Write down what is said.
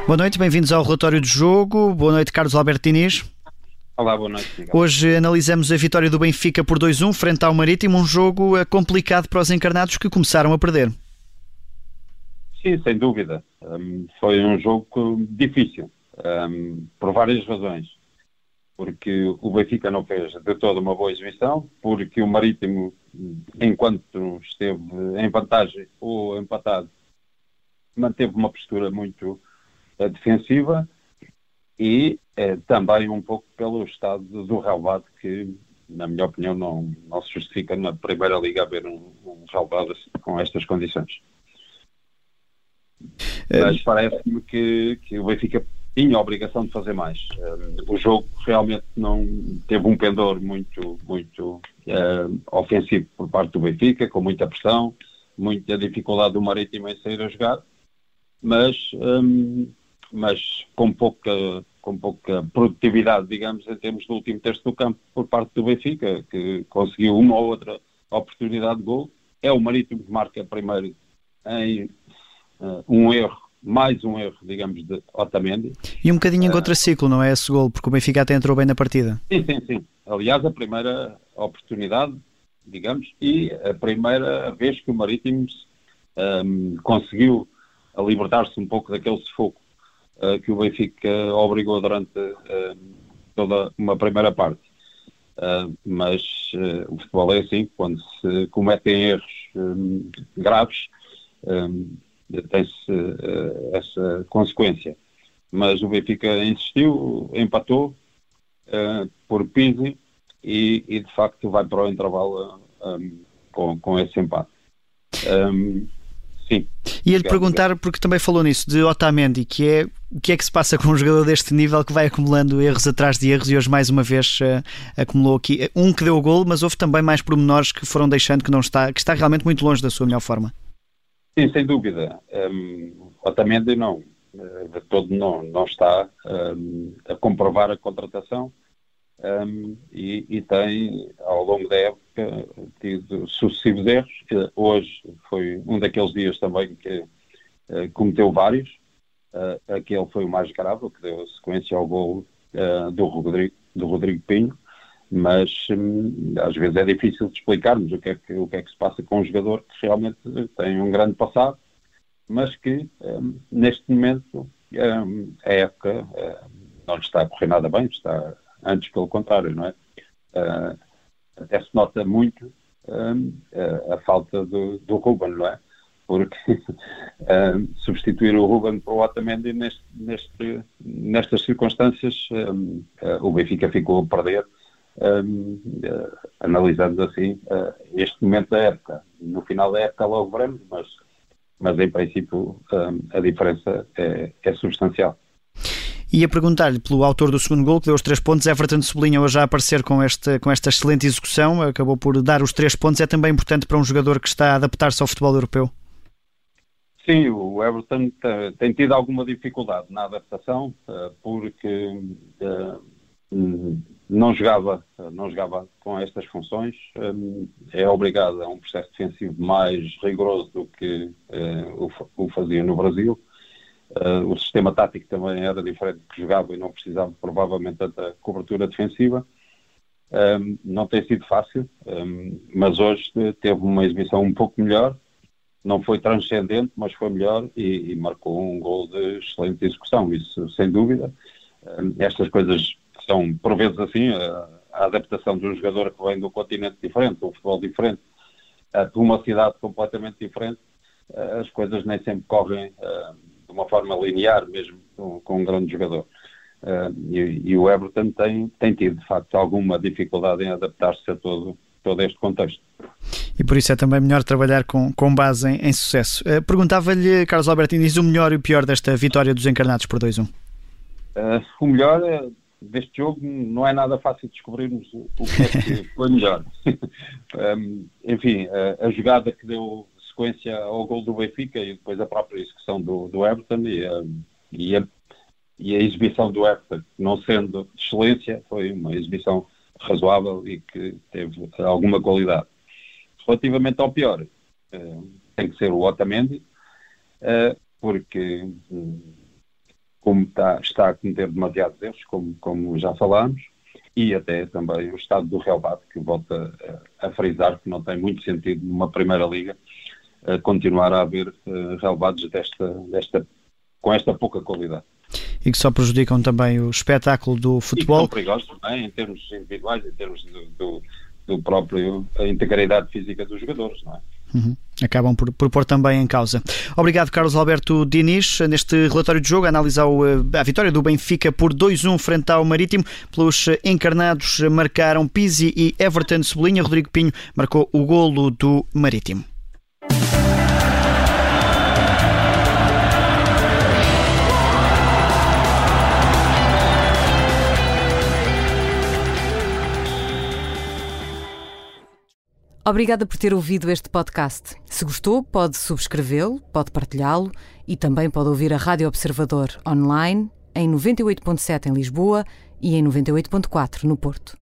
Boa noite, bem-vindos ao relatório do jogo. Boa noite, Carlos Alberto Diniz. Olá, boa noite, Miguel. Hoje analisamos a vitória do Benfica por 2-1 frente ao Marítimo, um jogo complicado para os encarnados que começaram a perder. Sim, sem dúvida. Foi um jogo difícil, por várias razões. Porque o Benfica não fez de toda uma boa exibição, porque o Marítimo, enquanto esteve em vantagem ou empatado, manteve uma postura muito defensiva e também um pouco pelo estado do relvado que, na minha opinião, não se justifica na Primeira Liga haver um relvado com estas condições. Mas parece-me que o Benfica tinha a obrigação de fazer mais. O jogo realmente não teve um pendor muito ofensivo por parte do Benfica, com muita pressão, muita dificuldade do Marítimo em sair a jogar, mas com pouca produtividade, digamos, em termos do último terço do campo por parte do Benfica, que conseguiu uma ou outra oportunidade de gol. É o Marítimo que marca primeiro em mais um erro, digamos, de Otamendi. E um bocadinho em contraciclo, não é esse gol, porque o Benfica até entrou bem na partida. Sim. Aliás, a primeira oportunidade, digamos, e a primeira vez que o Marítimo conseguiu libertar-se um pouco daquele sufoco que o Benfica obrigou durante toda uma primeira parte. Mas o futebol é assim, quando se cometem erros graves, tem-se essa consequência. Mas o Benfica insistiu, empatou por Pizzi e de facto vai para o intervalo com esse empate. Sim. Ia-lhe perguntar, porque também falou nisso, de Otamendi, o que é que se passa com um jogador deste nível que vai acumulando erros atrás de erros e hoje mais uma vez acumulou aqui um que deu o golo, mas houve também mais pormenores que foram deixando que está realmente muito longe da sua melhor forma. Sim, sem dúvida. Otamendi de todo não está a comprovar a contratação e tem, ao longo da época, tido sucessivos erros. Hoje foi um daqueles dias também que cometeu vários. Aquele foi o mais grave, que deu sequência ao golo do Rodrigo Pinho, mas às vezes é difícil de explicarmos o que é que se passa com um jogador que realmente tem um grande passado, mas que neste momento a época não lhe está a correr nada bem, está antes pelo contrário, não é? Até se nota muito a falta do Ruben, não é? Porque substituir o Ruben para o Otamendi nestas circunstâncias, o Benfica ficou a perder, analisando assim este momento da época. No final da época logo veremos, mas em princípio a diferença é substancial. Ia perguntar-lhe pelo autor do segundo gol, que deu os 3 pontos. Everton sublinha hoje a aparecer com esta excelente execução, acabou por dar os 3 pontos. É também importante para um jogador que está a adaptar-se ao futebol europeu? Sim, o Everton tem tido alguma dificuldade na adaptação, porque não jogava com estas funções, é obrigado a um processo defensivo mais rigoroso do que o fazia no Brasil. O sistema tático também era diferente do que jogava e não precisava provavelmente tanta cobertura defensiva. Não tem sido fácil, mas hoje teve uma exibição um pouco melhor. Não foi transcendente, mas foi melhor e marcou um gol de excelente execução, isso sem dúvida. Estas coisas são, por vezes assim, a adaptação de um jogador que vem de um continente diferente, de um futebol diferente, de uma cidade completamente diferente. As coisas nem sempre correm de uma forma linear, mesmo com um grande jogador. E o Everton tem tido, de facto, alguma dificuldade em adaptar-se a todo este contexto. E por isso é também melhor trabalhar com base em sucesso. Perguntava-lhe, Carlos Alberto Diniz, o melhor e o pior desta vitória dos encarnados por 2-1. O melhor deste jogo não é nada fácil descobrirmos o que é que foi melhor. Enfim, a jogada que deu sequência ao gol do Benfica e depois a própria execução do Everton e a exibição do Everton, não sendo de excelência, foi uma exibição razoável e que teve alguma qualidade. Relativamente ao pior, tem que ser o Otamendi, porque como está a cometer demasiados erros, como já falámos, e até também o estado do relevado, que volta a frisar que não tem muito sentido numa Primeira Liga continuar a haver relevados com esta pouca qualidade. E que só prejudicam também o espetáculo do futebol. E que são perigosos também em termos individuais, em termos do próprio a integridade física dos jogadores, não é? Acabam por pôr também em causa. Obrigado, Carlos Alberto Diniz, neste relatório de jogo a analisar a vitória do Benfica por 2-1 frente ao Marítimo. Pelos encarnados marcaram Pizzi e Everton Cebolinha. Rodrigo Pinho marcou o golo do Marítimo. Obrigada por ter ouvido este podcast. Se gostou, pode subscrevê-lo, pode partilhá-lo e também pode ouvir a Rádio Observador online em 98.7 em Lisboa e em 98.4 no Porto.